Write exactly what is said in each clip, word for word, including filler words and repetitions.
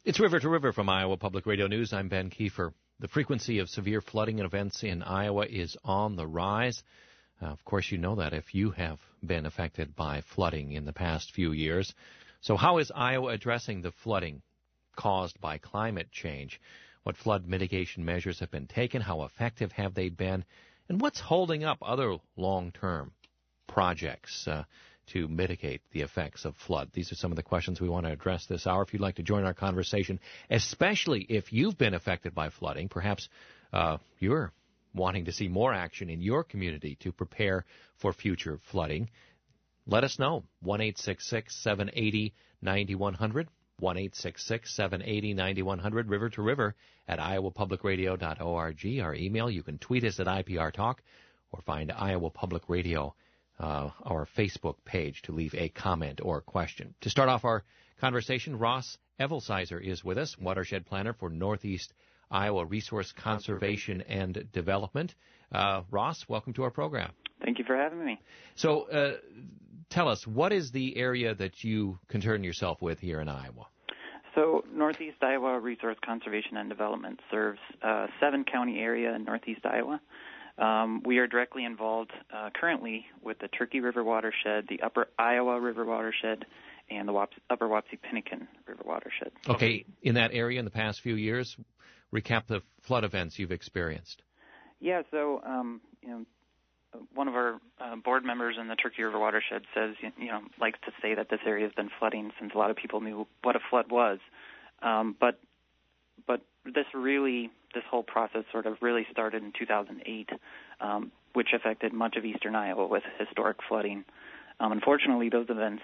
It's River to River from Iowa Public Radio News. I'm Ben Kiefer. The frequency of severe flooding events in Iowa is on the rise. Uh, of course, you know that if you have been affected by flooding in the past few years. So how is Iowa addressing the flooding caused by climate change? What flood mitigation measures have been taken? How effective have they been? And what's holding up other long-term projects uh, to mitigate the effects of flood? These are some of the questions we want to address this hour. If you'd like to join our conversation, especially if you've been affected by flooding, perhaps uh, you're wanting to see more action in your community to prepare for future flooding, let us know. one eight six six, seven eight zero, nine one zero zero. one eight six six, seven eight zero, nine one zero zero. River to River at iowa public radio dot org. Our email, you can tweet us at I P R Talk or find Iowa Public Radio, uh, our Facebook page, to leave a comment or question. To start off our conversation, Ross Evelsizer is with us, watershed planner for Northeast Iowa Resource Conservation and Development. Uh, Ross, welcome to our program. Thank you for having me. So uh, tell us, what is the area that you concern yourself with here in Iowa? So Northeast Iowa Resource Conservation and Development serves a seven-county area in Northeast Iowa. Um, we are directly involved uh, currently with the Turkey River watershed, the Upper Iowa River watershed, and the Waps- Upper Wapsipinicon River watershed. Okay, in that area in the past few years, recap the flood events you've experienced. Yeah, so um, you know, one of our uh, board members in the Turkey River watershed says, you know, likes to say that this area has been flooding since a lot of people knew what a flood was. Um, but but this really, this whole process sort of really started in two thousand eight, um, which affected much of eastern Iowa with historic flooding. Um, unfortunately, those events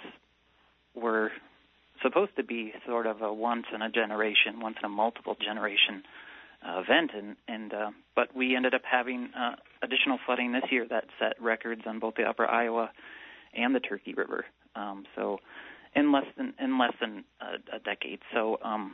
were supposed to be sort of a once in a generation, once in a multiple generation Uh, event, and, and uh, but we ended up having uh, additional flooding this year that set records on both the Upper Iowa and the Turkey River. Um, so, in less than in less than a, a decade. So, um,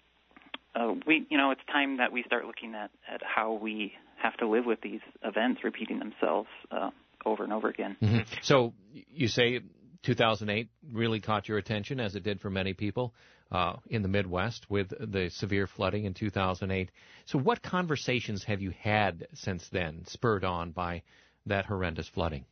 uh, we you know it's time that we start looking at, at how we have to live with these events repeating themselves uh, over and over again. Mm-hmm. So, you say two thousand eight really caught your attention, as it did for many people uh, in the Midwest with the severe flooding in two thousand eight. So what conversations have you had since then, spurred on by that horrendous flooding?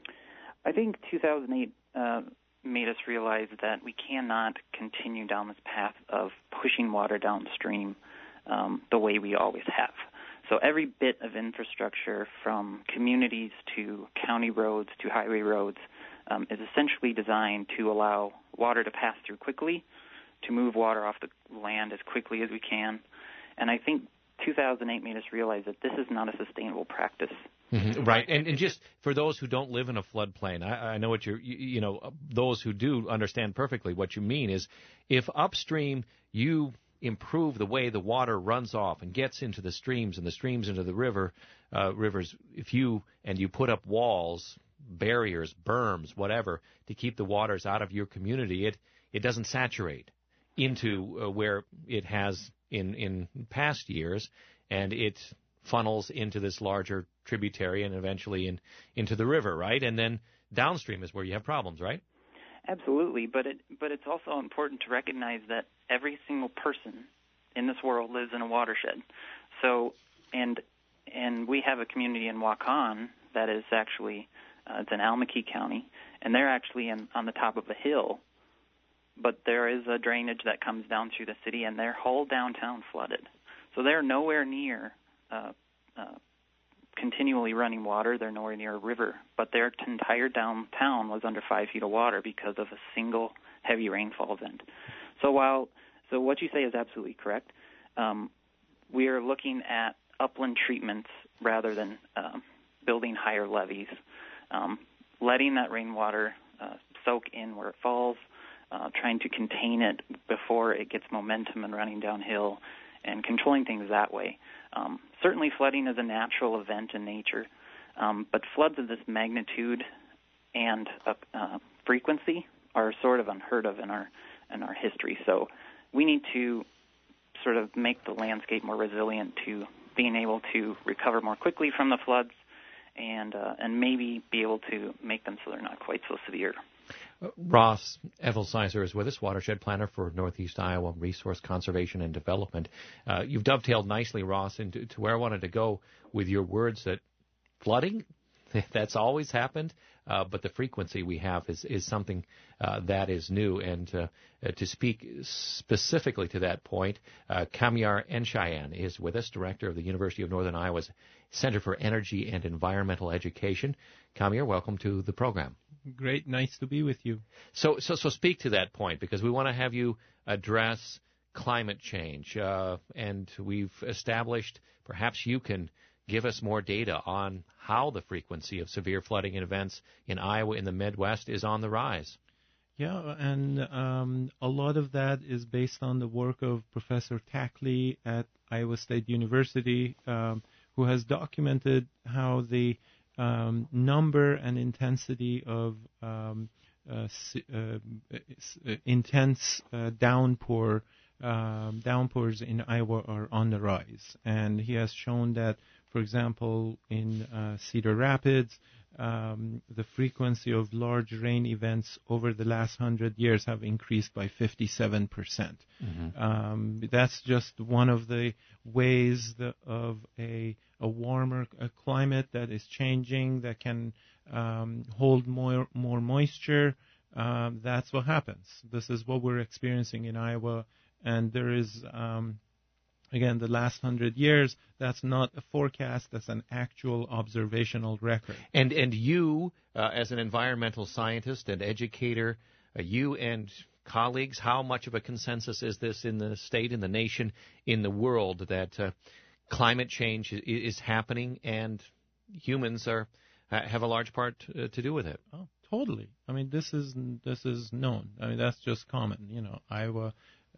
I think two thousand eight uh, made us realize that we cannot continue down this path of pushing water downstream um, the way we always have. So every bit of infrastructure, from communities to county roads to highway roads, Um, is essentially designed to allow water to pass through quickly, to move water off the land as quickly as we can. And I think two thousand eight made us realize that this is not a sustainable practice. Mm-hmm. Right. And, and just for those who don't live in a floodplain, I, I know what you're, you, you know, those who do understand perfectly what you mean is if upstream you improve the way the water runs off and gets into the streams and the streams into the river, uh, rivers, if you, and you put up walls, barriers, berms, whatever, to keep the waters out of your community, it it doesn't saturate into uh, where it has in, in past years, and it funnels into this larger tributary and eventually in, into the river, right? And then downstream is where you have problems, right? Absolutely, but it but it's also important to recognize that every single person in this world lives in a watershed. So, and and we have a community in Waukon that is actually Uh, it's in Almaquee County, and they're actually in, on the top of a hill. But there is a drainage that comes down through the city, and their whole downtown flooded. So they're nowhere near uh, uh, continually running water. They're nowhere near a river. But their entire downtown was under five feet of water because of a single heavy rainfall event. So while so what you say is absolutely correct, um, we are looking at upland treatments rather than um, building higher levees. Um, letting that rainwater uh, soak in where it falls, uh, trying to contain it before it gets momentum and running downhill, and controlling things that way. Um, certainly flooding is a natural event in nature, um, but floods of this magnitude and uh, uh, frequency are sort of unheard of in our in our history. So we need to sort of make the landscape more resilient to being able to recover more quickly from the floods, and uh, and maybe be able to make them so they're not quite so severe. Uh, Ross Evelsizer is with us, watershed planner for Northeast Iowa Resource Conservation and Development. Uh, you've dovetailed nicely, Ross, into to where I wanted to go with your words that flooding, that's always happened, uh, but the frequency we have is, is something uh, that is new. And uh, uh, to speak specifically to that point, uh, Kamyar Enshayan is with us, director of the University of Northern Iowa's Center for Energy and Environmental Education. Kamyar, welcome to the program. Great, nice to be with you. So, so, so speak to that point, because we want to have you address climate change, uh, and we've established, perhaps you can give us more data on how the frequency of severe flooding events in Iowa in the Midwest is on the rise. Yeah, and um, a lot of that is based on the work of Professor Tackley at Iowa State University, um, who has documented how the um, number and intensity of um, uh, uh, intense uh, downpour um, downpours in Iowa are on the rise. And he has shown that, for example, in uh, Cedar Rapids, um, the frequency of large rain events over the last hundred years have increased by fifty-seven percent. Mm-hmm. Um, that's just one of the ways the, of a, a warmer a climate that is changing, that can um, hold more, more moisture. Um, that's what happens. This is what we're experiencing in Iowa, and there is... Um, Again, the last hundred years, that's not a forecast, that's an actual observational record. And and you, uh, as an environmental scientist and educator, uh, you and colleagues, how much of a consensus is this in the state, in the nation, in the world, that uh, climate change is, is happening and humans are have a large part uh, to do with it? Oh, totally. I mean, this is this is known. I mean, that's just common. You know, Iowa...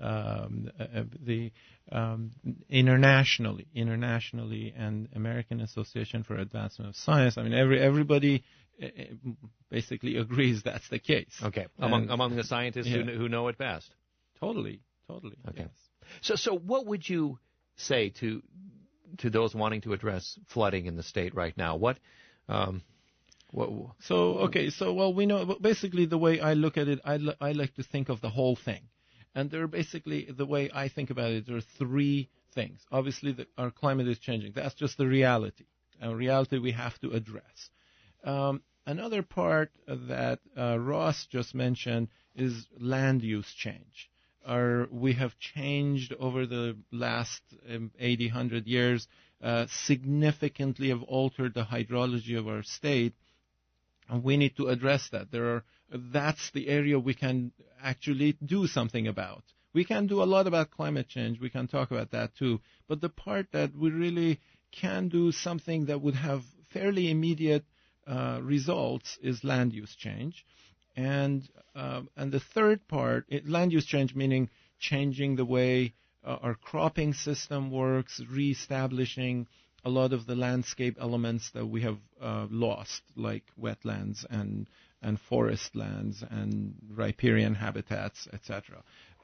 Um, uh, the um, internationally, internationally, and American Association for Advancement of Science. I mean, every everybody uh, basically agrees that's the case. Okay, among and, among the scientists yeah. who who know it best. Totally, totally. Okay. Yes. So so what would you say to to those wanting to address flooding in the state right now? What um, what? So okay, so well, we know basically the way I look at it. I I like to think of the whole thing. And there are basically, the way I think about it, there are three things. Obviously, the, our climate is changing. That's just the reality, a reality we have to address. Um, another part that uh, Ross just mentioned is land use change. Our, we have changed over the last um, eighty, one hundred years, uh, significantly have altered the hydrology of our state, and we need to address that. There are That's the area we can actually do something about. We can do a lot about climate change. We can talk about that too. But the part that we really can do something that would have fairly immediate uh, results is land use change. And uh, and the third part, it, land use change meaning changing the way uh, our cropping system works, reestablishing a lot of the landscape elements that we have uh, lost, like wetlands and and forest lands and riparian habitats, et cetera.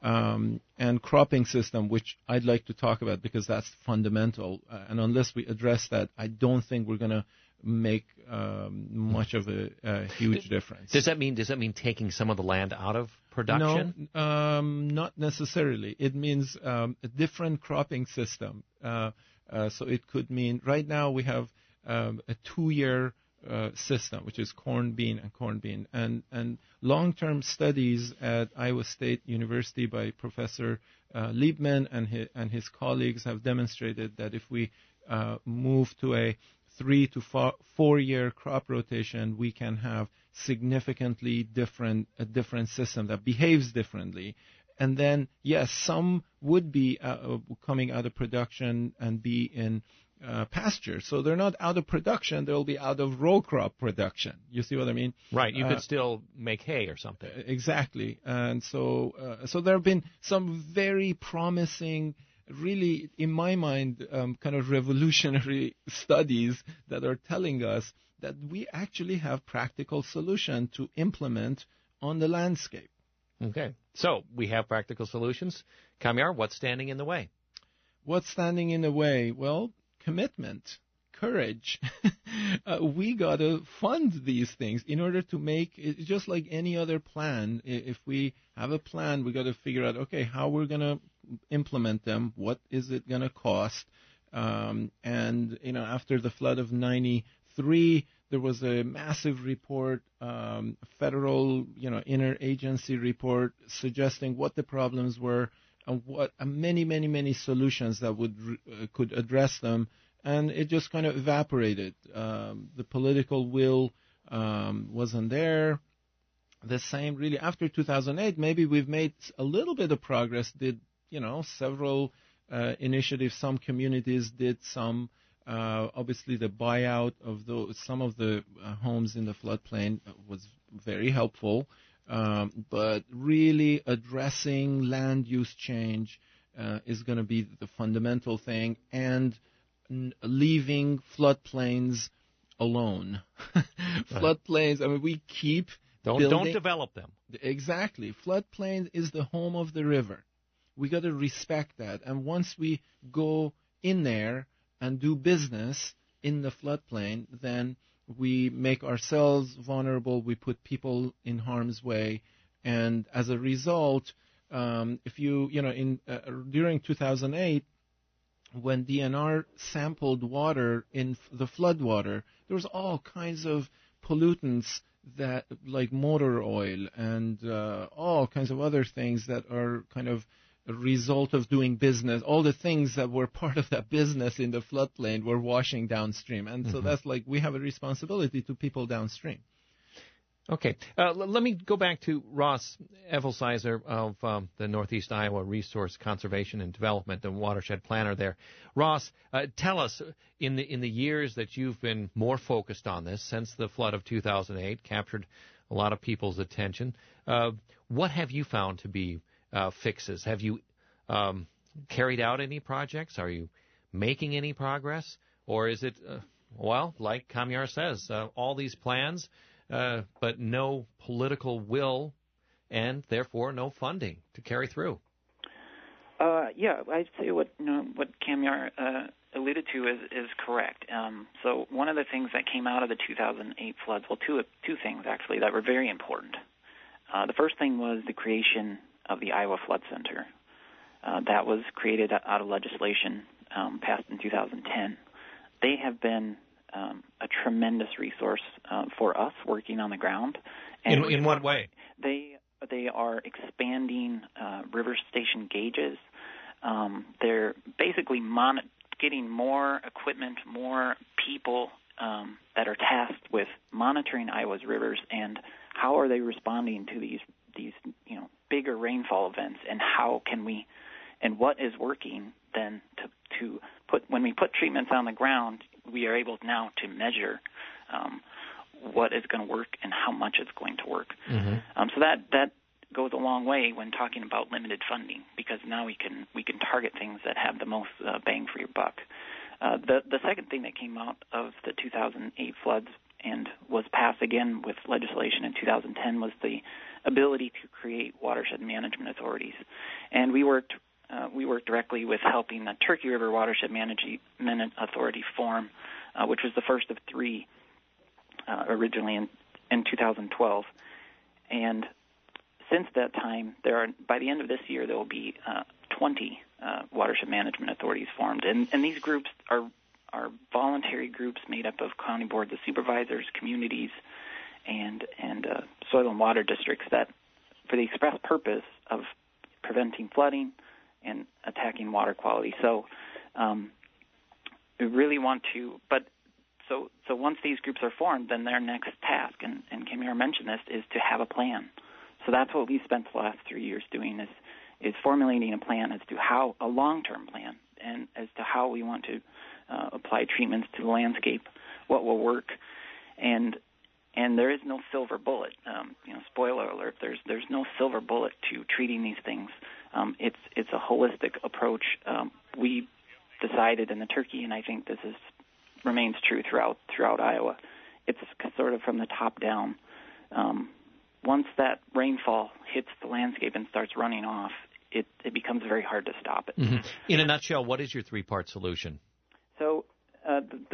Um, and cropping system, which I'd like to talk about because that's fundamental. Uh, and unless we address that, I don't think we're going to make um, much of a, a huge difference. Does that mean does that mean taking some of the land out of production? No, um, not necessarily. It means um, a different cropping system. Uh, uh, so it could mean right now we have um, a two-year Uh, system, which is corn, bean, and corn, bean. And, and long-term studies at Iowa State University by Professor uh, Liebman and his, and his colleagues have demonstrated that if we uh, move to a three to four, four-year crop rotation, we can have significantly different a different system that behaves differently. And then, yes, some would be uh, coming out of production and be in Uh, pasture. So they're not out of production, they'll be out of row crop production. You see what I mean? Right. You uh, could still make hay or something. Exactly. And so uh, so there have been some very promising, really, in my mind, um, kind of revolutionary studies that are telling us that we actually have practical solution to implement on the landscape. Okay. So we have practical solutions. Kamyar, what's standing in the way? What's standing in the way? Well, commitment. courage, uh, we got to fund these things in order to make it just like any other plan. If we have a plan, we got to figure out, okay, how we're going to implement them, what is it going to cost. Um, and, you know, after the flood of ninety-three, there was a massive report, um, federal, you know, interagency report suggesting what the problems were and what uh, many, many, many solutions that would uh, could address them. And it just kind of evaporated. Um, the political will um, wasn't there. The same, really, after two thousand eight, maybe we've made a little bit of progress, did, you know, several uh, initiatives. Some communities did some. Uh, obviously, the buyout of those, some of the uh, homes in the floodplain was very helpful. Um, but really addressing land use change uh, is going to be the fundamental thing, and n- leaving floodplains alone. Floodplains, I mean, we keep don't building. Don't develop them. Exactly. Floodplains is the home of the river. We got to respect that. And once we go in there and do business in the floodplain, then we make ourselves vulnerable. We put people in harm's way. And as a result, um, if you, you know, in uh, during two thousand eight, when D N R sampled water in f- the floodwater, there was all kinds of pollutants that, like motor oil and uh, all kinds of other things that are kind of a result of doing business. All the things that were part of that business in the floodplain were washing downstream. And mm-hmm. so that's like we have a responsibility to people downstream. Okay. Uh, l- let me go back to Ross Evelsizer of um, the Northeast Iowa Resource Conservation and Development, the watershed planner there. Ross, uh, tell us, in the in the years that you've been more focused on this, since the flood of two thousand eight captured a lot of people's attention, uh, what have you found to be uh, fixes? Have you um, carried out any projects? Are you making any progress? Or is it, uh, well, like Kamyar says, uh, all these plans, Uh, but no political will, and therefore no funding to carry through? Uh, yeah, I'd say what you know, what Kamyar uh, alluded to is is correct. Um, so one of the things that came out of the two thousand eight floods, well, two two things actually that were very important. Uh, the first thing was the creation of the Iowa Flood Center. Uh, that was created out of legislation um, passed in two thousand ten. They have been Um, a tremendous resource uh, for us working on the ground. And in, in what way? They they are expanding uh, river station gauges. Um, they're basically mon- getting more equipment, more people um, that are tasked with monitoring Iowa's rivers and how are they responding to these these you know bigger rainfall events, and how can we and what is working then to to put when we put treatments on the ground. We are able now to measure um, what is going to work and how much it's going to work. Mm-hmm. Um, so that that goes a long way when talking about limited funding, because now we can we can target things that have the most uh, bang for your buck. Uh, the the second thing that came out of the two thousand eight floods and was passed again with legislation in two thousand ten was the ability to create watershed management authorities, and we worked. Uh, we worked directly with helping the Turkey River Watershed Management Authority form, uh, which was the first of three uh, originally in, in two thousand twelve. And since that time, there are by the end of this year there will be uh, twenty uh, watershed management authorities formed, and, and these groups are are voluntary groups made up of county boards of supervisors, communities, and and uh, soil and water districts that, for the express purpose of preventing flooding and attacking water quality. So um, we really want to, but so so once these groups are formed, then their next task, and, and Kamyar mentioned this, is to have a plan. So that's what we've spent the last three years doing, is is formulating a plan as to how, a long-term plan, and as to how we want to uh, apply treatments to the landscape, what will work, and and there is no silver bullet. Um, you know, spoiler alert, there's there's no silver bullet to treating these things. Um, it's it's a holistic approach. Um, we decided in the Turkey, and I think this is remains true throughout throughout Iowa. It's sort of from the top down. Um, once that rainfall hits the landscape and starts running off, it, it becomes very hard to stop it. Mm-hmm. In a nutshell, what is your three-part solution? So, uh, the, the you know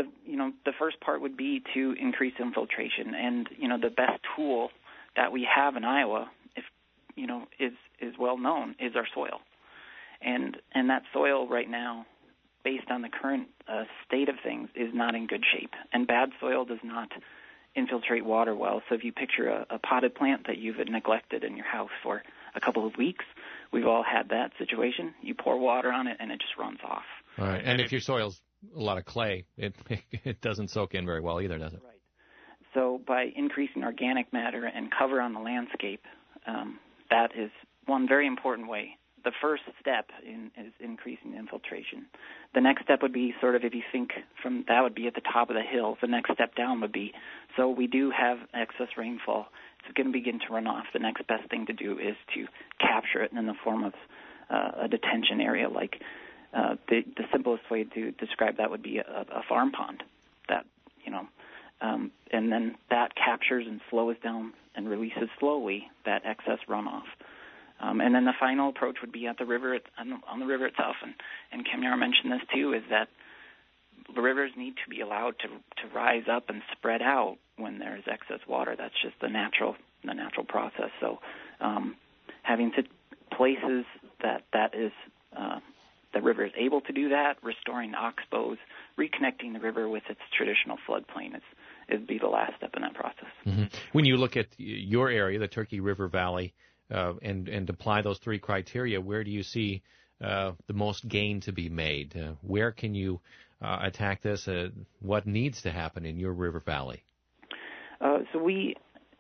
know, the first part would be to increase infiltration. And, you know, the best tool that we have in Iowa, if, you know, is, is well known, is our soil. And, and that soil right now, based on the current uh, state of things, is not in good shape. And bad soil does not infiltrate water well. So if you picture a, a potted plant that you've neglected in your house for a couple of weeks, we've all had that situation. You pour water on it, and it just runs off. All right. And if your soil's a lot of clay, it it doesn't soak in very well either, does it? Right. So by increasing organic matter and cover on the landscape, um, that is one very important way. The first step in, is increasing infiltration. The next step would be sort of, if you think from that would be at the top of the hill. The next step down would be, so we do have excess rainfall. It's going to begin to run off. The next best thing to do is to capture it in the form of uh, a detention area. Like uh, the, the simplest way to describe that would be a, a farm pond. That, you know, um, and then that captures and slows down and releases slowly that excess runoff. Um, and then the final approach would be at the river, on the, on the river itself. And, and Kamyar mentioned this too, is that the rivers need to be allowed to to rise up and spread out when there is excess water. That's just the natural the natural process. So um, having to places that that is uh, the river is able to do that, restoring oxbows, reconnecting the river with its traditional floodplain is would be the last step in that process. Mm-hmm. When you look at your area, the Turkey River Valley, Uh, and, and apply those three criteria, where do you see uh, the most gain to be made? Uh, where can you uh, attack this? Uh, what needs to happen in your river valley? Uh, so we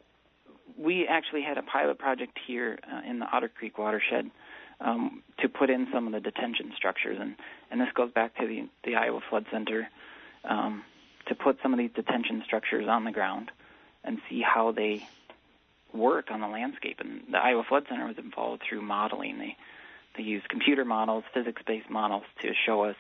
we actually had a pilot project here uh, in the Otter Creek watershed um, to put in some of the detention structures, and, and this goes back to the, the Iowa Flood Center, um, to put some of these detention structures on the ground and see how they work on the landscape. And the Iowa Flood Center was involved through modeling. They they used computer models, physics-based models, to show us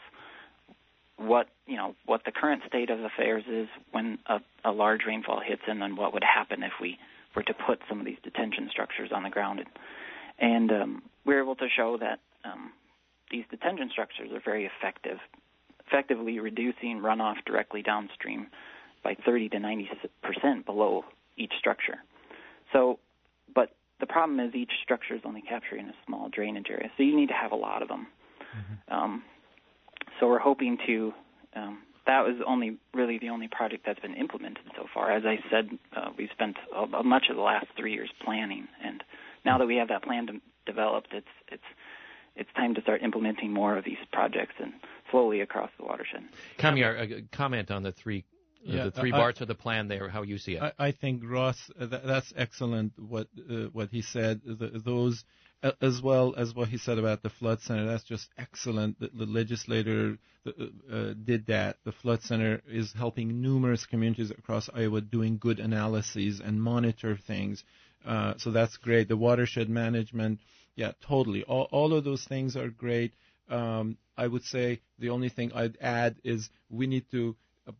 what you know what the current state of affairs is when a, a large rainfall hits, and then what would happen if we were to put some of these detention structures on the ground. And, and um, we were able to show that um, these detention structures are very effective, effectively reducing runoff directly downstream by thirty to ninety percent below each structure. So, but the problem is each structure is only capturing a small drainage area, so you need to have a lot of them. Mm-hmm. Um, so we're hoping to, um, that was only really the only project that's been implemented so far. As I said, uh, we've spent uh, much of the last three years planning, and now that we have that plan de- developed, it's it's it's time to start implementing more of these projects and slowly across the watershed. Kamyar, a comment on the three Yeah, the three I, parts of the plan there, how you see it. I, I think, Ross, uh, that, that's excellent what uh, what he said. The, those, uh, as well as what he said about the Flood Center, that's just excellent. The, the legislator uh, uh, did that. The Flood Center is helping numerous communities across Iowa doing good analyses and monitor things. Uh, so that's great. The watershed management, yeah, totally. All, all of those things are great. Um, I would say the only thing I'd add is we need to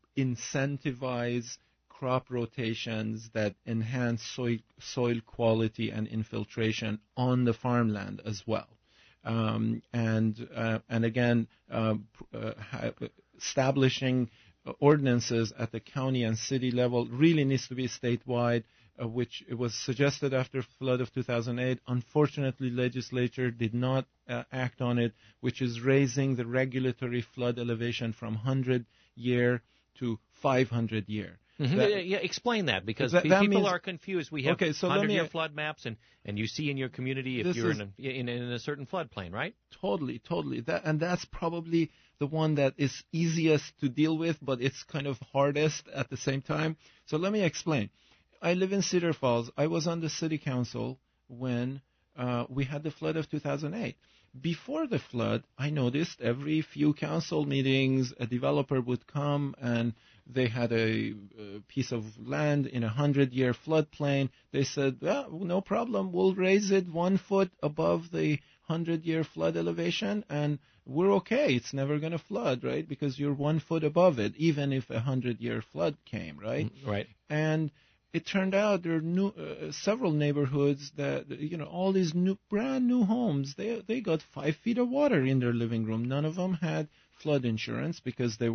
incentivize crop rotations that enhance soil, soil quality and infiltration on the farmland as well. Um, and uh, and again, uh, uh, establishing ordinances at the county and city level really needs to be statewide, uh, which it was suggested after flood of two thousand eight. Unfortunately, legislature did not uh, act on it, which is raising the regulatory flood elevation from one hundred year to five hundred year. Mm-hmm. That, yeah, explain that, because that, that people means, are confused. We have okay, so hundred-year me, flood maps, and, and you see in your community if you're is, in a, in, in a certain floodplain, right? Totally, totally. That, and that's probably the one that is easiest to deal with, but it's kind of hardest at the same time. So let me explain. I live in Cedar Falls. I was on the city council when uh, we had the flood of two thousand eight. Before the flood, I noticed every few council meetings, a developer would come and they had a, a piece of land in a hundred-year floodplain. They said, well, no problem, we'll raise it one foot above the hundred-year flood elevation, and we're okay. It's never going to flood, right? Because you're one foot above it, even if a hundred-year flood came, right? Right. And it turned out there are new, uh, several neighborhoods that, you know, all these new, brand new homes, they they got five feet of water in their living room. None of them had flood insurance because they were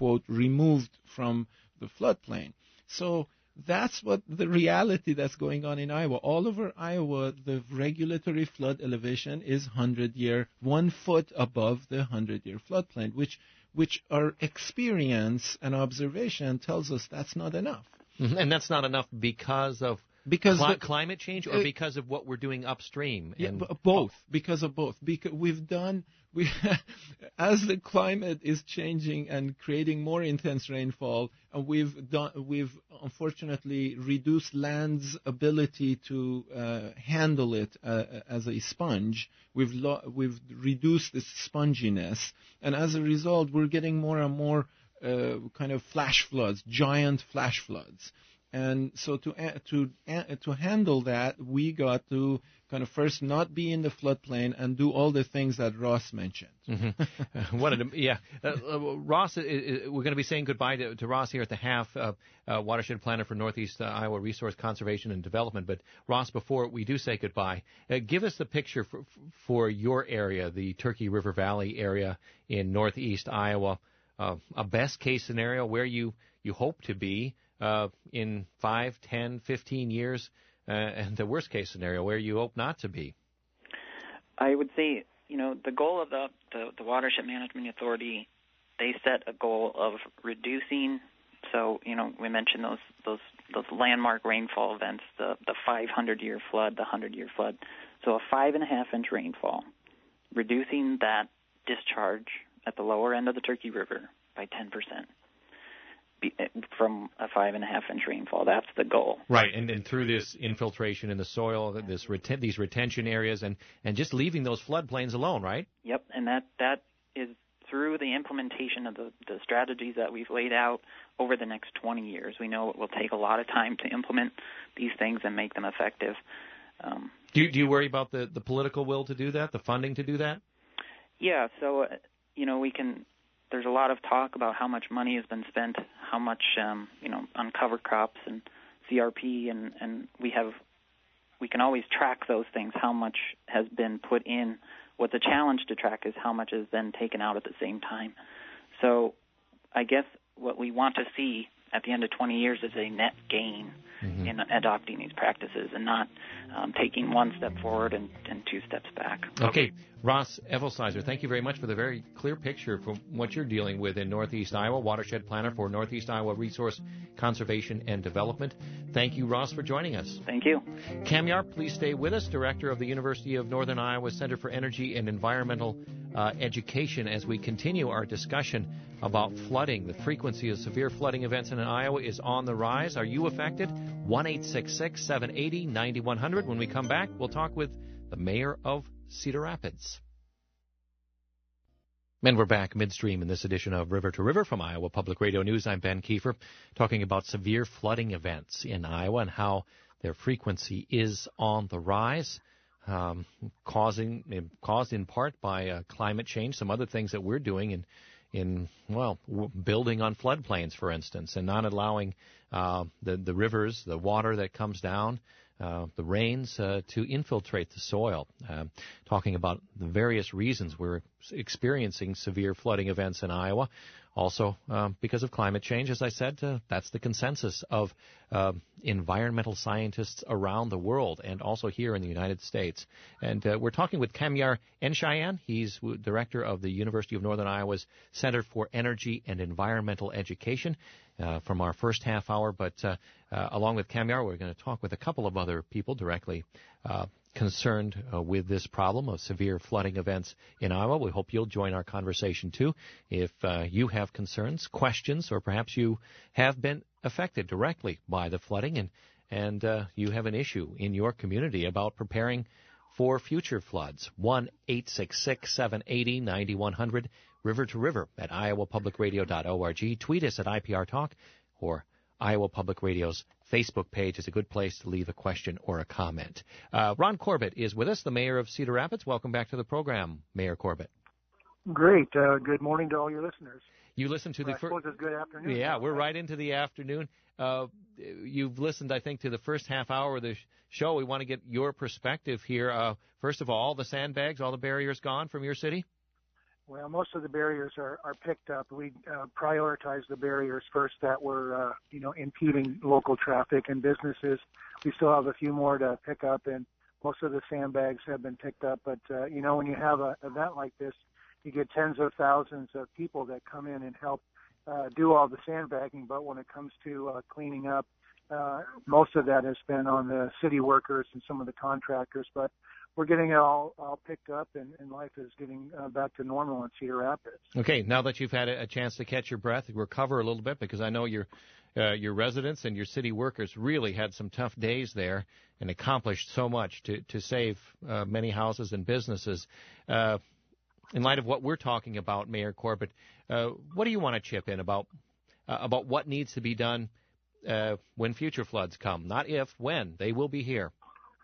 quote, removed from the floodplain. So that's what the reality that's going on in Iowa. All over Iowa, the regulatory flood elevation is one hundred year, one foot above the one hundred year floodplain, which which our experience and observation tells us that's not enough. Mm-hmm. And that's not enough because of because cli- the, climate change, or uh, because of what we're doing upstream? Yeah, and, b- both. Because of both. Because we've done, we, as the climate is changing and creating more intense rainfall, and we've done, we've unfortunately reduced land's ability to uh, handle it uh, as a sponge. We've lo- we've reduced its sponginess, and as a result, we're getting more and more uh, kind of flash floods, giant flash floods. And so to to to handle that, we got to kind of first not be in the floodplain and do all the things that Ross mentioned. Mm-hmm. What a, yeah, uh, uh, Ross, uh, uh, we're going to be saying goodbye to, to Ross here at the half, uh, uh, watershed planner for Northeast uh, Iowa Resource Conservation and Development. But Ross, before we do say goodbye, uh, give us the picture for, for your area, the Turkey River Valley area in Northeast Iowa, uh, a best case scenario where you, you hope to be Uh, in five, ten, fifteen years, uh, and the worst-case scenario where you hope not to be? I would say, you know, the goal of the, the, the Watershed Management Authority, they set a goal of reducing. So, you know, we mentioned those those those landmark rainfall events, the the five hundred year flood, the one hundred year flood. So a five and a half inch rainfall, reducing that discharge at the lower end of the Turkey River by ten percent. From a five and a half inch rainfall. That's the goal. Right, and, and through this infiltration in the soil, this reten- these retention areas, and, and just leaving those floodplains alone, right? Yep, and that, that is through the implementation of the, the strategies that we've laid out over the next twenty years. We know it will take a lot of time to implement these things and make them effective. Um, do, you, do you worry about the, the political will to do that, the funding to do that? Yeah, so, uh, you know, we can... There's a lot of talk about how much money has been spent, how much, um, you know, on cover crops and C R P, and, and we have, we can always track those things, how much has been put in. What the challenge to track is how much has been taken out at the same time. So I guess what we want to see at the end of twenty years is a net gain mm-hmm. in adopting these practices and not um, taking one step forward and, and two steps back. Okay. Ross Evelsizer, thank you very much for the very clear picture from what you're dealing with in Northeast Iowa, watershed planner for Northeast Iowa Resource Conservation and Development. Thank you, Ross, for joining us. Thank you. Cam Yarp, please stay with us, director of the University of Northern Iowa Center for Energy and Environmental uh, Education, as we continue our discussion about flooding. The frequency of severe flooding events in Iowa is on the rise. Are you affected? one eight six six, seven eight zero, nine one zero zero. When we come back, we'll talk with the mayor of Cedar Rapids. And we're back midstream in this edition of River to River from Iowa Public Radio News. I'm Ben Kiefer, talking about severe flooding events in Iowa and how their frequency is on the rise, um, causing caused in part by uh, climate change, some other things that we're doing in, in well, building on floodplains, for instance, and not allowing uh, the, the rivers, the water that comes down, Uh, the rains uh, to infiltrate the soil. Uh, talking about the various reasons we're experiencing severe flooding events in Iowa. Also, uh, because of climate change, as I said, uh, that's the consensus of uh, environmental scientists around the world and also here in the United States. And uh, we're talking with Kamyar Enshayan. He's director of the University of Northern Iowa's Center for Energy and Environmental Education. Uh, from our first half hour, but uh, uh, along with Kamyar, we're going to talk with a couple of other people directly uh, concerned uh, with this problem of severe flooding events in Iowa. We hope you'll join our conversation, too, if uh, you have concerns, questions, or perhaps you have been affected directly by the flooding and, and uh, you have an issue in your community about preparing for future floods. one eight six six, seven eight zero, nine one zero zero. River to River at iowa public radio dot org. Tweet us at I P R Talk, or Iowa Public Radio's Facebook page is a good place to leave a question or a comment. Uh, Ron Corbett is with us, the mayor of Cedar Rapids. Welcome back to the program, Mayor Corbett. Great. Uh, good morning to all your listeners. You listened to the first. I suppose it's good afternoon. Yeah, we're right into the afternoon. Uh, you've listened, I think, to the first half hour of the show. We want to get your perspective here. Uh, first of all, all the sandbags, all the barriers gone from your city? Well, most of the barriers are, are picked up. We uh, prioritize the barriers first that were, uh, you know, impeding local traffic and businesses. We still have a few more to pick up, and most of the sandbags have been picked up. But, uh, you know, when you have an event like this, you get tens of thousands of people that come in and help uh, do all the sandbagging. But when it comes to uh, cleaning up, uh, most of that has been on the city workers and some of the contractors. But we're getting it all, all picked up, and, and life is getting uh, back to normal in Cedar Rapids. Okay, now that you've had a chance to catch your breath, recover a little bit, because I know your uh, your residents and your city workers really had some tough days there and accomplished so much to, to save uh, many houses and businesses. Uh, in light of what we're talking about, Mayor Corbett, uh, what do you want to chip in about uh, about what needs to be done uh, when future floods come? Not if, when. They will be here.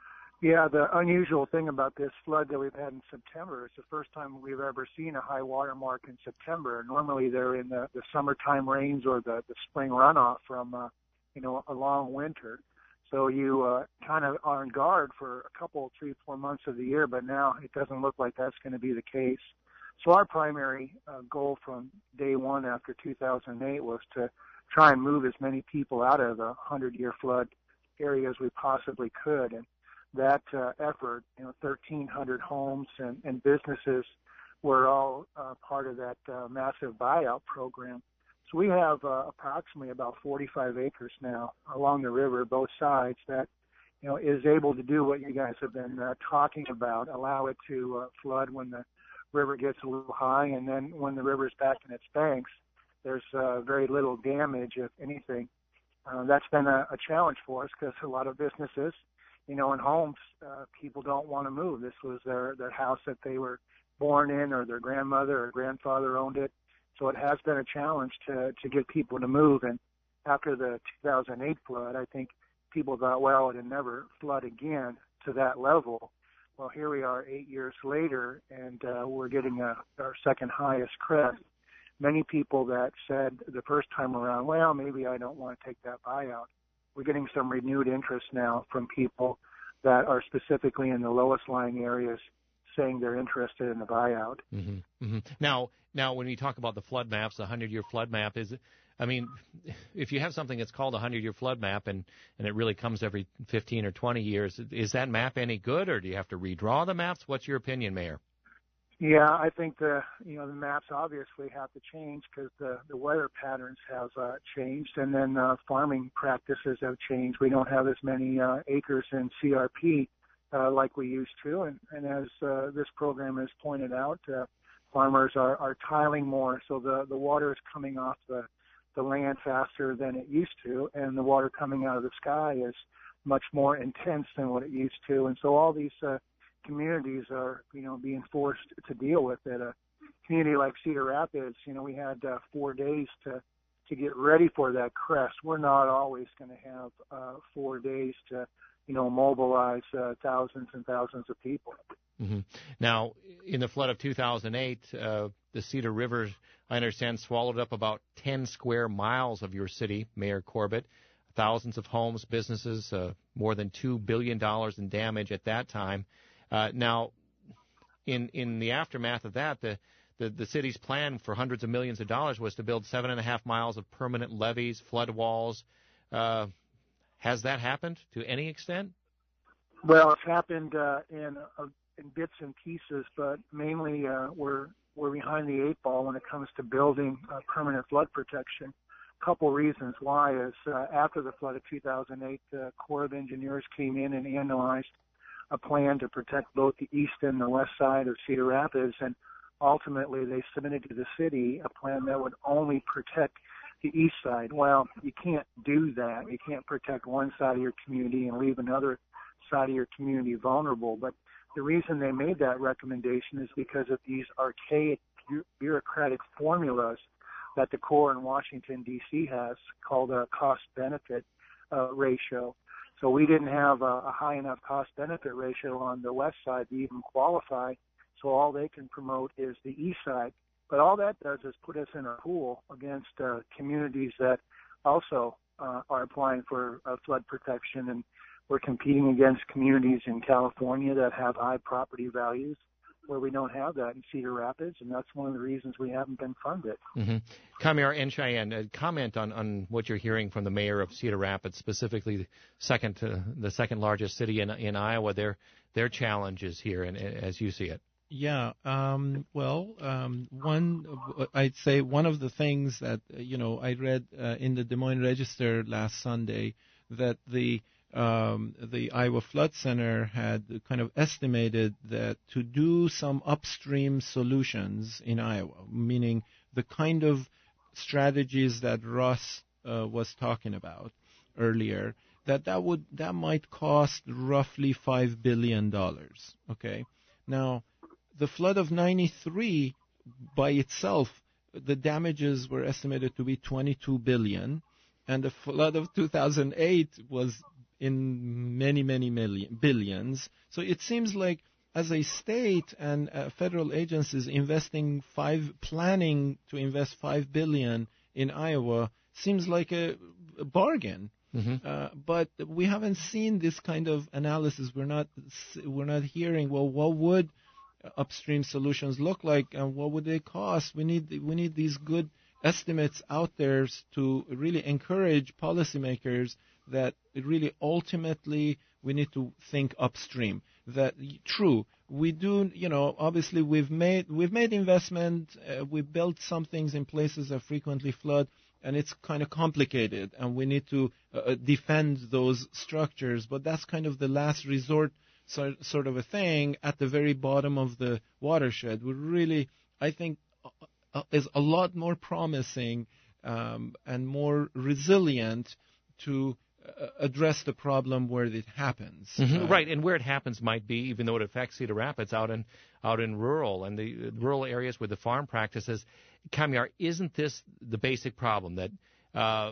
Yeah, the unusual thing about this flood that we've had in September is the first time we've ever seen a high water mark in September. Normally they're in the, the summertime rains or the, the spring runoff from, uh, you know, a long winter. So you uh, kind of are on guard for a couple, three, four months of the year, but now it doesn't look like that's going to be the case. So our primary uh, goal from day one after two thousand eight was to try and move as many people out of the hundred-year flood area as we possibly could. And that uh, effort, you know, thirteen hundred homes and, and businesses were all uh, part of that uh, massive buyout program. So we have uh, approximately about forty-five acres now along the river, both sides, that, you know, is able to do what you guys have been uh, talking about, allow it to uh, flood when the river gets a little high, and then when the river's back in its banks, there's uh, very little damage, if anything. Uh, that's been a, a challenge for us because a lot of businesses, you know, in homes, uh, people don't want to move. This was their, their house that they were born in, or their grandmother or grandfather owned it. So it has been a challenge to, to get people to move. And after the two thousand eight flood, I think people thought, well, it'd never flood again to that level. Well, here we are eight years later, and uh, we're getting a, our second highest crest. Many people that said the first time around, well, maybe I don't want to take that buyout. We're getting some renewed interest now from people that are specifically in the lowest lying areas saying they're interested in the buyout. Mm-hmm, mm-hmm. Now, now, when we talk about the flood maps, the hundred-year flood map, is it, I mean, if you have something that's called a hundred-year flood map and, and it really comes every fifteen or twenty years, is that map any good, or do you have to redraw the maps? What's your opinion, Mayor? Yeah, I think the you know the maps obviously have to change because the, the weather patterns have uh, changed, and then uh, farming practices have changed. We don't have as many uh, acres in C R P uh, like we used to, and, and as uh, this program has pointed out, uh, farmers are, are tiling more, so the, the water is coming off the, the land faster than it used to, and the water coming out of the sky is much more intense than what it used to, and so all these uh, communities are, you know, being forced to deal with it. A community like Cedar Rapids, you know, we had uh, four days to to get ready for that crest. We're not always going to have uh, four days to, you know, mobilize uh, thousands and thousands of people. Mm-hmm. Now, in the flood of two thousand eight, uh, the Cedar River, I understand, swallowed up about ten square miles of your city, Mayor Corbett. Thousands of homes, businesses, uh, more than two billion dollars in damage at that time. Uh, now, in in the aftermath of that, the, the, the city's plan for hundreds of millions of dollars was to build seven and a half miles of permanent levees, flood walls. Uh, has that happened to any extent? Well, it's happened uh, in uh, in bits and pieces, but mainly uh, we're we're behind the eight ball when it comes to building uh, permanent flood protection. A couple reasons why is uh, after the flood of two thousand eight, the Corps of Engineers came in and analyzed a plan to protect both the east and the west side of Cedar Rapids, and ultimately they submitted to the city a plan that would only protect the east side. Well, you can't do that. You can't protect one side of your community and leave another side of your community vulnerable. But the reason they made that recommendation is because of these archaic bureaucratic formulas that the Corps in Washington, D C has called a cost-benefit uh, ratio. So we didn't have a, a high enough cost-benefit ratio on the west side to even qualify, so all they can promote is the east side. But all that does is put us in a pool against uh, communities that also uh, are applying for uh, flood protection, and we're competing against communities in California that have high property values, where we don't have that in Cedar Rapids, and that's one of the reasons we haven't been funded. Mm-hmm. Kamiar and Cheyenne, uh, comment on, on what you're hearing from the mayor of Cedar Rapids, specifically the second to, the second largest city in in Iowa. Their their challenges here, and as you see it. Yeah. Um, well, um, one I'd say one of the things that you know I read uh, in the Des Moines Register last Sunday that the Um, the Iowa Flood Center had kind of estimated that to do some upstream solutions in Iowa, meaning the kind of strategies that Russ uh, was talking about earlier, that that would that might cost roughly five billion dollars. Okay, now the flood of ninety-three by itself, the damages were estimated to be twenty-two billion dollars, and the flood of two thousand eight was in many, many million, billions. So it seems like as a state and uh, federal agencies investing five, planning to invest five billion in Iowa seems like a, a bargain. Mm-hmm. Uh, but we haven't seen this kind of analysis. We're not, we're not hearing, well, what would upstream solutions look like and what would they cost? We need, we need these good estimates out there to really encourage policymakers that really ultimately we need to think upstream. That true, we do, you know, obviously we've made we've made investment, uh, we've built some things in places that frequently flood, and it's kind of complicated, and we need to uh, defend those structures. But that's kind of the last resort so, sort of a thing at the very bottom of the watershed. We really, I think, uh, is a lot more promising um, and more resilient to address the problem where it happens. Mm-hmm. Uh, right, and where it happens might be, even though it affects Cedar Rapids, out in out in rural and the uh, rural areas with the farm practices. Kamiar, isn't this the basic problem that uh, uh,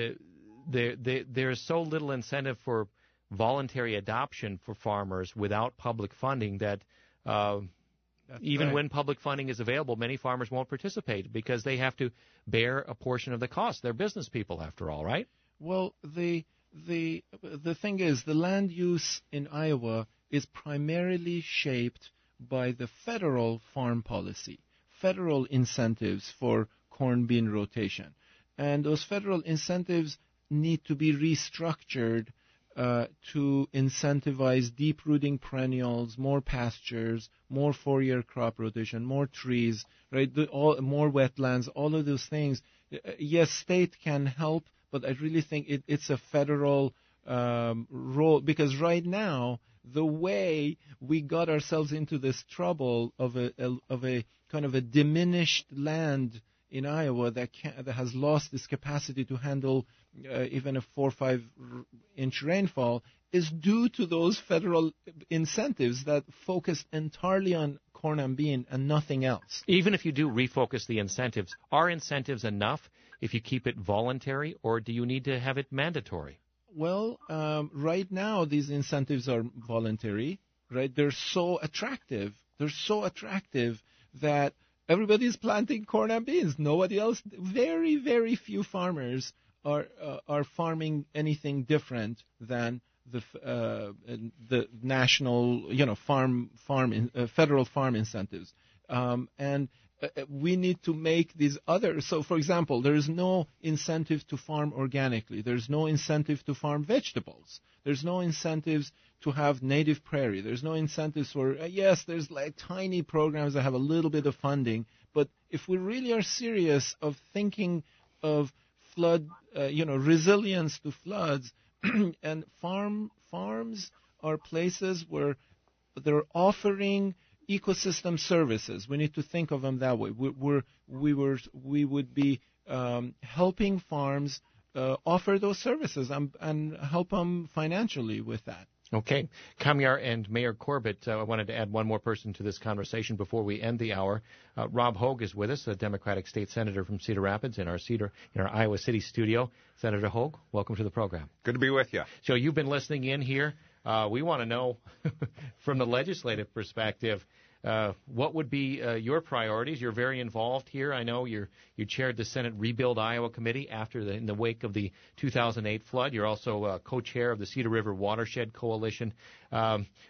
there, there there's so little incentive for voluntary adoption for farmers without public funding that uh, even right. when public funding is available, many farmers won't participate because they have to bear a portion of the cost. They're business people, after all, right? Well, the the the thing is, the land use in Iowa is primarily shaped by the federal farm policy, federal incentives for corn bean rotation, and those federal incentives need to be restructured uh, to incentivize deep-rooting perennials, more pastures, more four-year crop rotation, more trees, right? The, all, more wetlands, all of those things. Yes, state can help. But I really think it, it's a federal um, role, because right now the way we got ourselves into this trouble of a, a of a kind of a diminished land in Iowa that can, that has lost its capacity to handle uh, even a four or five inch rainfall is due to those federal incentives that focus entirely on corn and bean and nothing else. Even if you do refocus the incentives, are incentives enough if you keep it voluntary, or do you need to have it mandatory? Well, um, right now these incentives are voluntary, right? They're so attractive. They're so attractive that everybody's planting corn and beans. Nobody else, very, very few farmers are uh, are farming anything different than the uh, the national, you know, farm farm in, uh, federal farm incentives, um, and uh, we need to make these other. So, for example, there is no incentive to farm organically. There's no incentive to farm vegetables. There's no incentives to have native prairie. There's no incentives for uh, yes, there's like tiny programs that have a little bit of funding, but if we really are serious of thinking of flood, uh, you know, resilience to floods. And farm farms are places where they're offering ecosystem services. We need to think of them that way. We, we're, we were we would be um, helping farms uh, offer those services and, and help them financially with that. Okay. Kamiar and Mayor Corbett, uh, I wanted to add one more person to this conversation before we end the hour. Uh, Rob Hogue is with us, a Democratic state senator from Cedar Rapids in our Cedar in our Iowa City studio. Senator Hogue, welcome to the program. Good to be with you. So you've been listening in here. Uh, we want to know from the legislative perspective, uh, what would be uh, your priorities? You're very involved here. I know you're you chaired the Senate Rebuild Iowa Committee after the, in the wake of the two thousand eight flood. You're also uh, co-chair of the Cedar River Watershed Coalition. Um,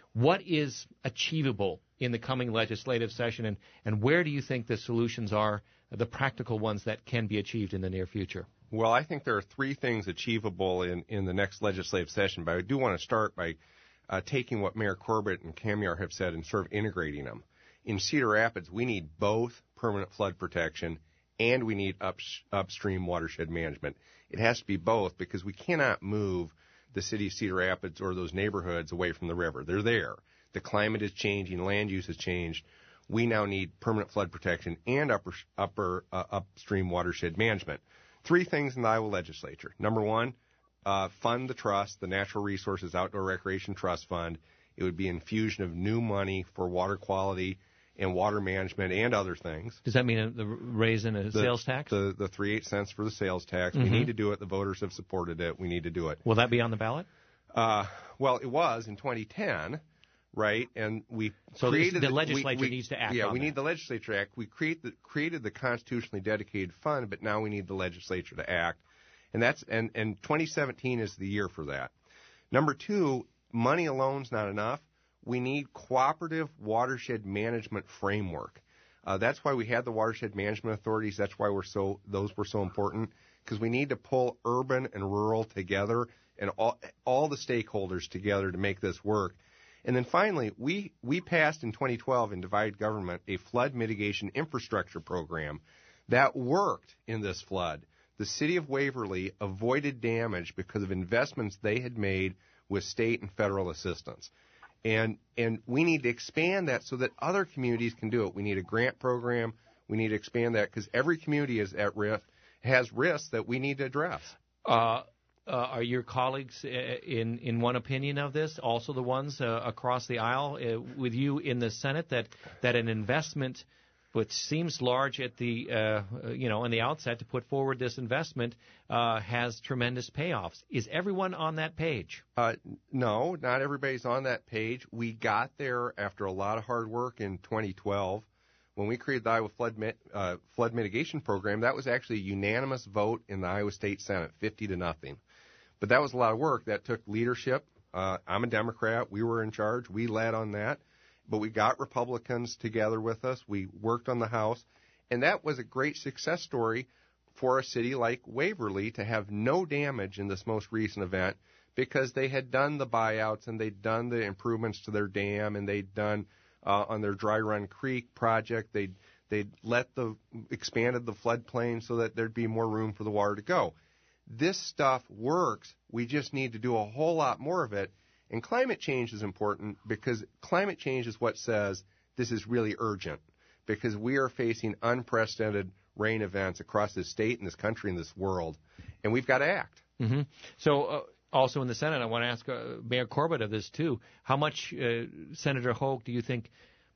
What is achievable in the coming legislative session, and, and where do you think the solutions are, the practical ones that can be achieved in the near future? Well, I think there are three things achievable in, in the next legislative session, but I do want to start by uh, taking what Mayor Corbett and Kamiar have said and sort of integrating them. In Cedar Rapids, we need both permanent flood protection and we need up, upstream watershed management. It has to be both because we cannot move the city of Cedar Rapids or those neighborhoods away from the river. They're there. The climate is changing. Land use has changed. We now need permanent flood protection and upper, upper uh, upstream watershed management. Three things in the Iowa legislature. Number one, uh, fund the trust, the Natural Resources Outdoor Recreation Trust Fund. It would be infusion of new money for water quality and water management and other things. Does that mean a, the raise in a the, sales tax? The, the three eight cents for the sales tax. Mm-hmm. We need to do it. The voters have supported it. We need to do it. Will that be on the ballot? Uh, well, it was in twenty ten, right? And we so created the, the legislature we, we, needs to act yeah, on we that. need the legislature to act. We create the, created the constitutionally dedicated fund, but now we need the legislature to act. And that's and, and twenty seventeen is the year for that. Number two, money alone's not enough. We need cooperative watershed management framework. Uh, that's why we had the watershed management authorities. That's why we're so those were so important, because we need to pull urban and rural together and all all the stakeholders together to make this work. And then finally, we we passed in twenty twelve in divided government a flood mitigation infrastructure program that worked in this flood. The city of Waverly avoided damage because of investments they had made with state and federal assistance. And and we need to expand that so that other communities can do it. We need a grant program. We need to expand that because every community is at risk, has risks that we need to address. Uh, uh, are your colleagues in in one opinion of this? Also, the ones uh, across the aisle uh, with you in the Senate that that an investment, which seems large at the uh, you know in the outset to put forward this investment, uh, has tremendous payoffs. Is everyone on that page? Uh, no, not everybody's on that page. We got there after a lot of hard work in twenty twelve. When we created the Iowa Flood mit, uh, Flood Mitigation Program, that was actually a unanimous vote in the Iowa State Senate, fifty to nothing. But that was a lot of work. That took leadership. Uh, I'm a Democrat. We were in charge. We led on that. But we got Republicans together with us. We worked on the House. And that was a great success story for a city like Waverly to have no damage in this most recent event because they had done the buyouts and they'd done the improvements to their dam and they'd done uh, on their Dry Run Creek project. They'd, they'd let the expanded the floodplain so that there'd be more room for the water to go. This stuff works. We just need to do a whole lot more of it. And climate change is important because climate change is what says this is really urgent because we are facing unprecedented rain events across this state and this country and this world, and we've got to act. Mm-hmm. So uh, also in the Senate, I want to ask uh, Mayor Corbett of this, too. How much, uh, Senator Hogue, do you think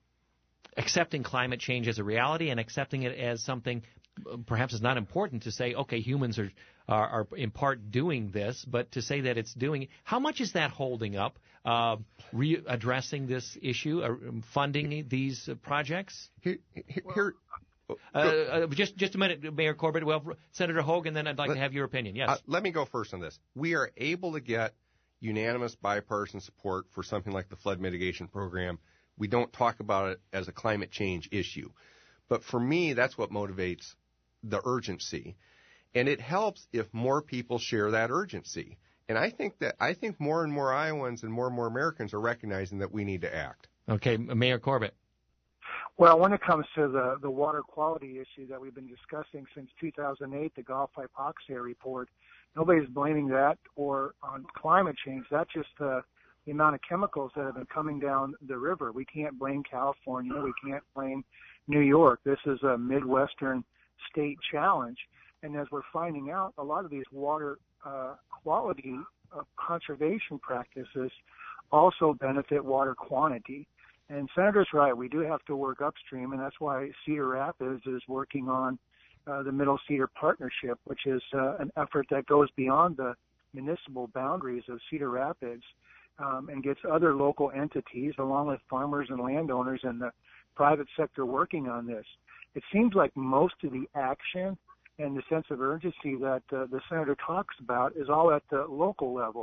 accepting climate change as a reality and accepting it as something perhaps is not important to say, okay, humans are, are, are in part doing this, but to say that it's doing, how much is that holding up, uh, re- addressing this issue, uh, funding these uh, projects? Here, here uh, uh, just just a minute, Mayor Corbett. Well, Senator Hogue, and then I'd like let, to have your opinion. Yes. Uh, let me go first on this. We are able to get unanimous bipartisan support for something like the flood mitigation program. We don't talk about it as a climate change issue. But for me, that's what motivates the urgency. And it helps if more people share that urgency. And I think that I think more and more Iowans and more and more Americans are recognizing that we need to act. Okay, Mayor Corbett. Well, when it comes to the, the water quality issue that we've been discussing since two thousand eight, the Gulf Hypoxia report, nobody's blaming that or on climate change. That's just the, the amount of chemicals that have been coming down the river. We can't blame California. We can't blame New York. This is a Midwestern state challenge. And as we're finding out, a lot of these water uh, quality uh, conservation practices also benefit water quantity. And Senator's right, we do have to work upstream, and that's why Cedar Rapids is working on uh, the Middle Cedar Partnership, which is uh, an effort that goes beyond the municipal boundaries of Cedar Rapids um, and gets other local entities, along with farmers and landowners and the private sector working on this. It seems like most of the action and the sense of urgency that uh, the senator talks about is all at the local level.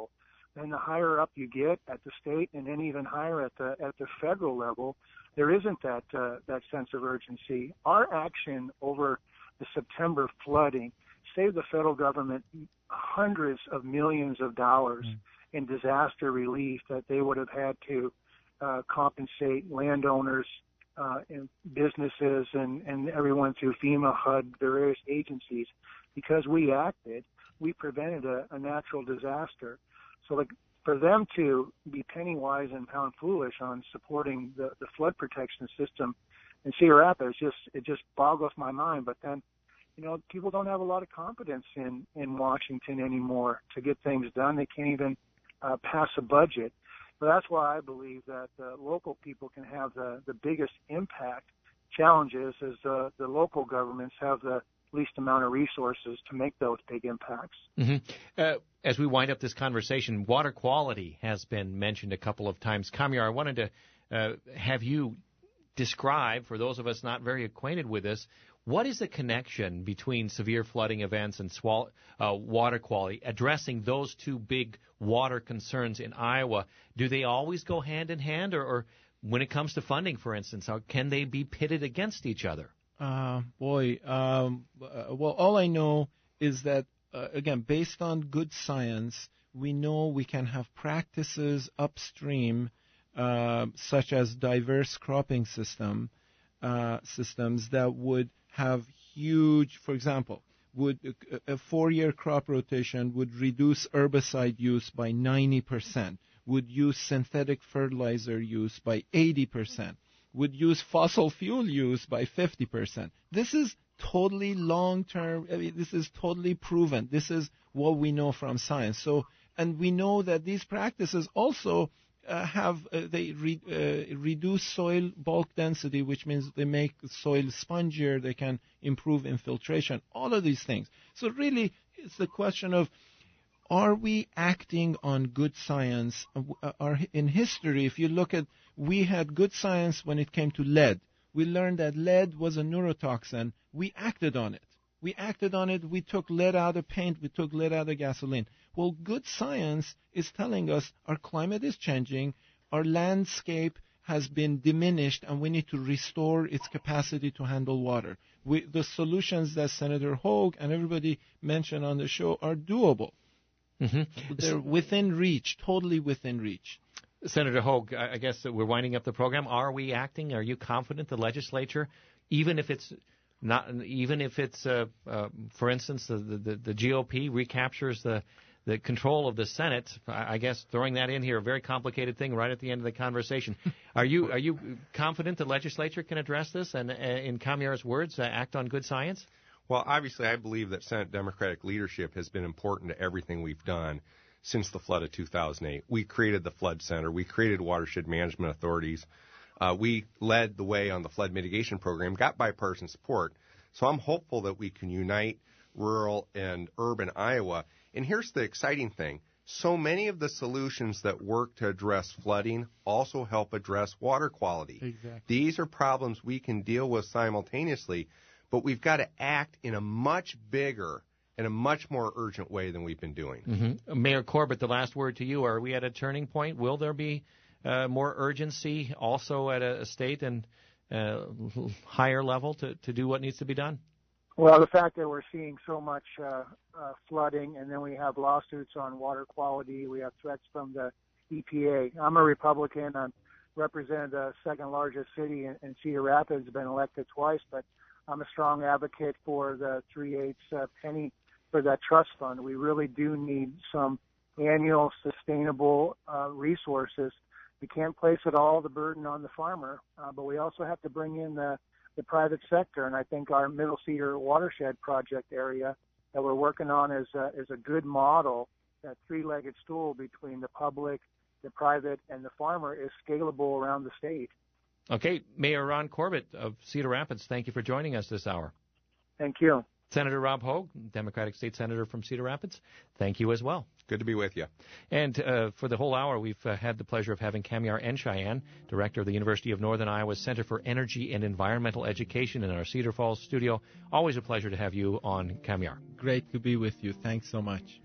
and the higher up you get at the state and then even higher at the at the federal level, there isn't that uh, that sense of urgency. Our action over the September flooding saved the federal government hundreds of millions of dollars mm. in disaster relief that they would have had to uh, compensate landowners uh, and businesses and, and everyone through FEMA, H U D, various agencies. Because we acted, we prevented a, a natural disaster. So like, for them to be penny wise and pound foolish on supporting the, the flood protection system in Cedar Rapids, just it just boggles my mind. But then, you know, people don't have a lot of confidence in, in Washington anymore to get things done. They can't even uh, pass a budget. So that's why I believe that uh, local people can have the, the biggest impact. Challenges is uh, the local governments have the least amount of resources to make those big impacts. Mm-hmm. Uh, as we wind up this conversation, water quality has been mentioned a couple of times. Kamiar, I wanted to uh, have you describe, for those of us not very acquainted with this, what is the connection between severe flooding events and swall- uh, water quality, addressing those two big water concerns in Iowa? Do they always go hand in hand, or, or when it comes to funding, for instance, how, can they be pitted against each other? Uh, boy, um, uh, well, all I know is that, uh, again, based on good science, we know we can have practices upstream, uh, such as diverse cropping system, uh, systems that would have huge, for example, would a four-year crop rotation would reduce herbicide use by ninety percent, would use synthetic fertilizer use by eighty percent. Would use fossil fuel use by fifty percent. This is totally long-term. I mean, this is totally proven. This is what we know from science. So, and we know that these practices also uh, have, uh, they re, uh, reduce soil bulk density, which means they make soil spongier. They can improve infiltration, all of these things. So really, it's the question of, are we acting on good science? Uh, are, in history, if you look at, we had good science when it came to lead. We learned that lead was a neurotoxin. We acted on it. We acted on it. We took lead out of paint. We took lead out of gasoline. Well, good science is telling us our climate is changing. Our landscape has been diminished, and we need to restore its capacity to handle water. We, the solutions that Senator Hogue and everybody mentioned on the show are doable. Mm-hmm. They're within reach, totally within reach. Senator Hogue, I guess that we're winding up the program. Are we acting? Are you confident the legislature, even if it's not, even if it's, uh, uh, for instance, the, the, the G O P recaptures the the control of the Senate? I guess throwing that in here, a very complicated thing right at the end of the conversation. Are you are you confident the legislature can address this and, uh, in Kamiar's words, uh, act on good science? Well, obviously, I believe that Senate Democratic leadership has been important to everything we've done since the flood of two thousand eight. We created the Flood Center. We created watershed management authorities. Uh, we led the way on the flood mitigation program, got bipartisan support. So I'm hopeful that we can unite rural and urban Iowa. And here's the exciting thing. So many of the solutions that work to address flooding also help address water quality. Exactly. These are problems we can deal with simultaneously, but we've got to act in a much bigger in a much more urgent way than we've been doing. Mm-hmm. Mayor Corbett, the last word to you. Are we at a turning point? Will there be uh, more urgency also at a, a state and uh, higher level to, to do what needs to be done? Well, the fact that we're seeing so much uh, uh, flooding, and then we have lawsuits on water quality, we have threats from the E P A. I'm a Republican. I represent the second largest city in, in Cedar Rapids, been elected twice, but I'm a strong advocate for the three-eighths uh, penny for that trust fund. We really do need some annual sustainable uh, resources. We can't place it all the burden on the farmer, uh, but we also have to bring in the, the private sector. And I think our Middle Cedar watershed project area that we're working on is a, is a good model. That three-legged stool between the public, the private, and the farmer is scalable around the state. Okay, Mayor Ron Corbett of Cedar Rapids, thank you for joining us this hour. Thank you. Senator Rob Hogue, Democratic State Senator from Cedar Rapids, thank you as well. Good to be with you. And uh, for the whole hour, we've uh, had the pleasure of having Kamiar Enshayan, Director of the University of Northern Iowa's Center for Energy and Environmental Education in our Cedar Falls studio. Always a pleasure to have you on, Kamiar. Great to be with you. Thanks so much.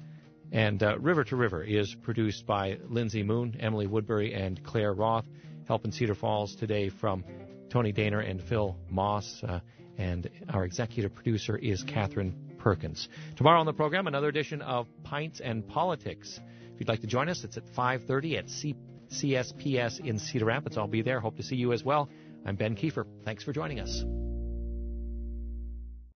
And uh, River to River is produced by Lindsay Moon, Emily Woodbury, and Claire Roth. Help in Cedar Falls today from Tony Daner and Phil Moss. Uh, and our executive producer is Catherine Perkins. Tomorrow on the program, another edition of Pints and Politics. If you'd like to join us, it's at five thirty at C- C S P S in Cedar Rapids. I'll be there. Hope to see you as well. I'm Ben Kiefer. Thanks for joining us.